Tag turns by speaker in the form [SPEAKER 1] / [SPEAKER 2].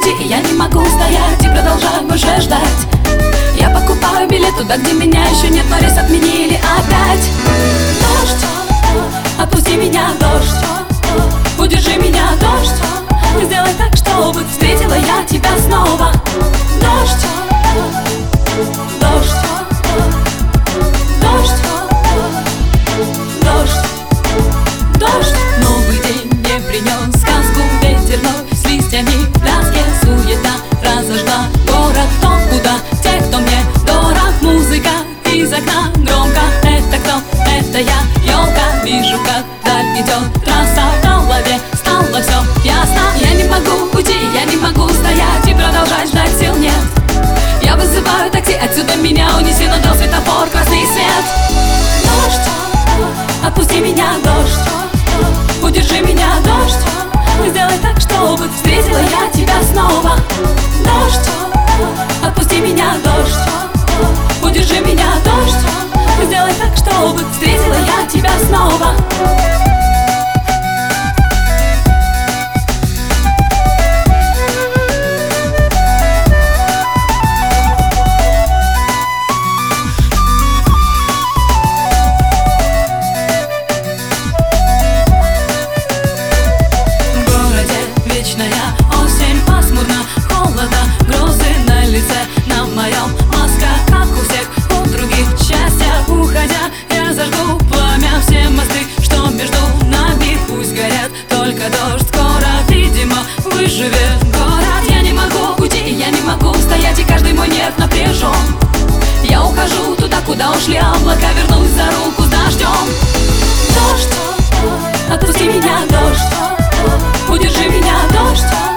[SPEAKER 1] уйти, и я не могу стоять и продолжаю больше ждать. Я покупаю билет туда, где меня еще нет, но рейс отменили опять. Дождь, отпусти меня, дождь, удержи меня, дождь, сделай так, чтобы встретила я тебя снова. Дождь, дождь, дождь, дождь, дождь. Новый день мне принес сказку ветерной, с листьями в пляске суета разожгла город. Кто куда, те, кто мне дорог. Музыка из окна громко. Это кто? Это я, елка. Вижу, как даль идет трасса. В голове стало все ясно. Я не могу уйти, я не могу стоять и продолжать ждать, сил нет. Я вызываю такси, отсюда меня унеси, но до светофор красный свет. Дождь, отпусти меня, дождь, удержи меня, дождь, сделай так, чтобы встретила я тебя снова. Дождь, отпусти меня, дождь, удержи меня, дождь, сделай так, чтобы встретила я тебя снова. Вечная осень, пасмурно, холодно, грозы на лице, на моем маска, как у всех, у других счастья. Уходя, я зажгу пламя, все мосты, что между нами, пусть горят. Только дождь скоро, видимо, выживет город. Я не могу уйти, я не могу стоять, и каждый мой нерв напряжен. Я ухожу туда, куда ушли облака, вернусь за руку с дождем. Дождь, отпусти меня, дождь, удержи меня, дождь,